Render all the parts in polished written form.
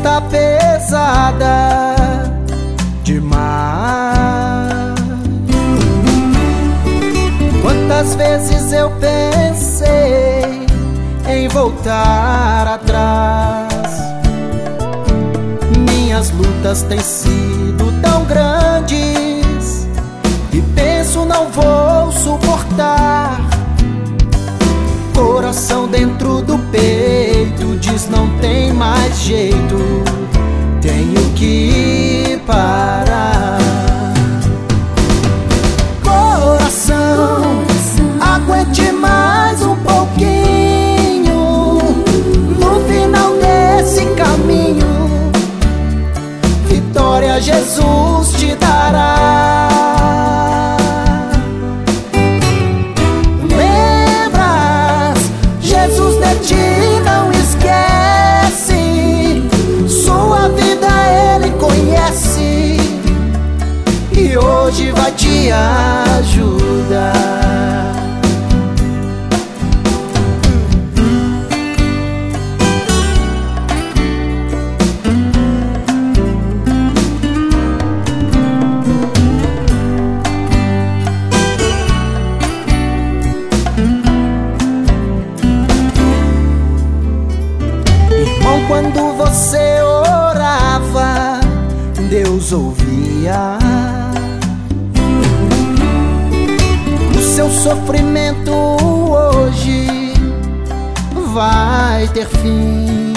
está pesada demais. Quantas vezes eu pensei em voltar atrás. Minhas lutas têm sido tão grandes e penso não vou suportar. Coração dentro do peito diz não tem mais jeito, tenho que parar. Coração, aguente mais um pouquinho. No final desse caminho, vitória Jesus te dará. Lembras, Jesus de ti não esquece. Sua vida Ele conhece e hoje vai te ajudar. Quando você orava, Deus ouvia. O seu sofrimento hoje vai ter fim.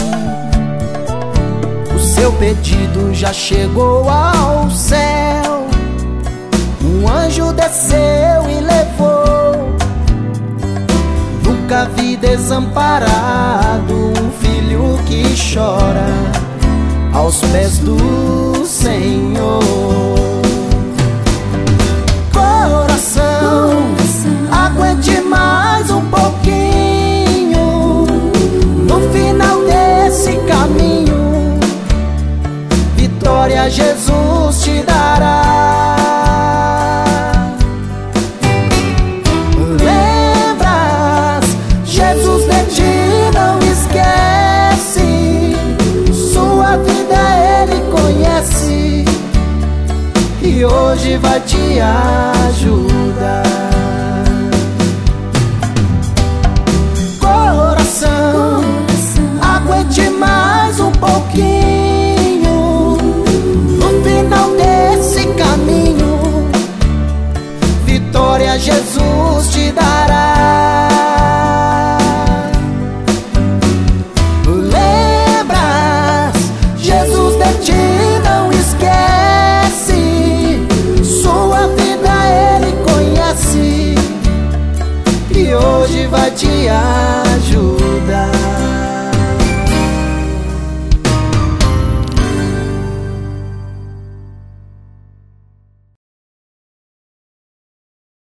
O seu pedido já chegou ao céu. Um anjo desceu e levou. Nunca vi desamparado um filho que chora aos pés do Senhor. Coração, aguente mais um pouquinho. No final desse caminho, vitória Jesus te dará. Jesus de ti não esquece. Sua vida Ele conhece e hoje vai te ajudar. Coração, aguente mais um pouquinho. No final desse caminho, vitória Jesus te dará. Jesus de ti